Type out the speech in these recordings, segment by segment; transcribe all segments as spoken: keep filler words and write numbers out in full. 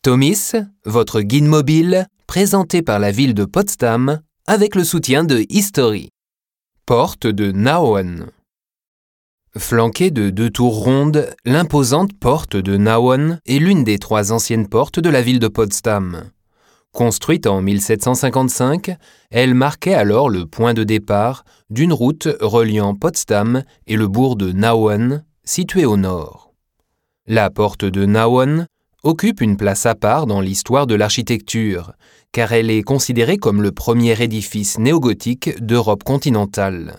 Tomis, votre guide mobile, présenté par la ville de Potsdam avec le soutien de History. Porte de Nauen. Flanquée de deux tours rondes, l'imposante porte de Nauen est l'une des trois anciennes portes de la ville de Potsdam. Construite en mille sept cent cinquante-cinq, elle marquait alors le point de départ d'une route reliant Potsdam et le bourg de Nauen, situé au nord. La porte de Nauen occupe une place à part dans l'histoire de l'architecture, car elle est considérée comme le premier édifice néogothique d'Europe continentale.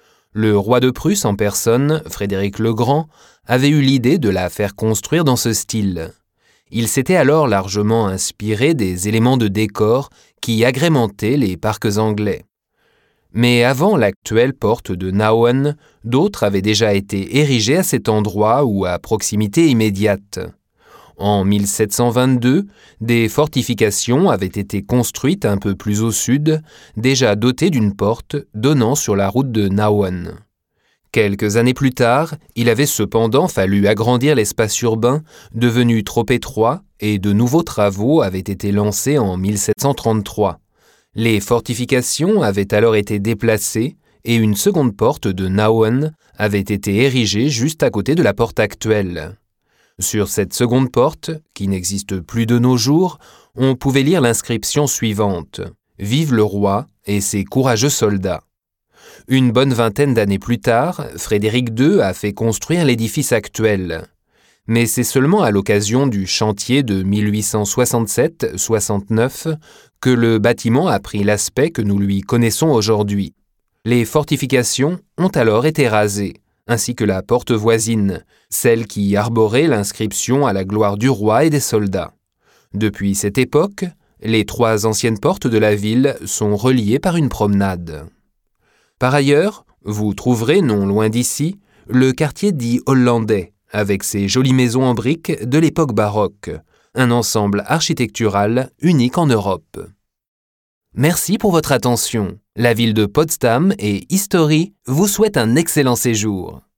Le roi de Prusse en personne, Frédéric le Grand, avait eu l'idée de la faire construire dans ce style. Il s'était alors largement inspiré des éléments de décor qui agrémentaient les parcs anglais. Mais avant l'actuelle porte de Nauen, d'autres avaient déjà été érigées à cet endroit ou à proximité immédiate. En mille sept cent vingt-deux, des fortifications avaient été construites un peu plus au sud, déjà dotées d'une porte donnant sur la route de Nauen. Quelques années plus tard, il avait cependant fallu agrandir l'espace urbain, devenu trop étroit, et de nouveaux travaux avaient été lancés en mille sept cent trente-trois. Les fortifications avaient alors été déplacées et une seconde porte de Nauen avait été érigée juste à côté de la porte actuelle. Sur cette seconde porte, qui n'existe plus de nos jours, on pouvait lire l'inscription suivante « Vive le roi et ses courageux soldats ». Une bonne vingtaine d'années plus tard, Frédéric deux a fait construire l'édifice actuel. Mais c'est seulement à l'occasion du chantier de mille huit cent soixante-sept soixante-neuf que le bâtiment a pris l'aspect que nous lui connaissons aujourd'hui. Les fortifications ont alors été rasées, ainsi que la porte voisine, celle qui arborait l'inscription à la gloire du roi et des soldats. Depuis cette époque, les trois anciennes portes de la ville sont reliées par une promenade. Par ailleurs, vous trouverez non loin d'ici le quartier dit hollandais, avec ses jolies maisons en briques de l'époque baroque, un ensemble architectural unique en Europe. Merci pour votre attention. La ville de Potsdam et History vous souhaitent un excellent séjour.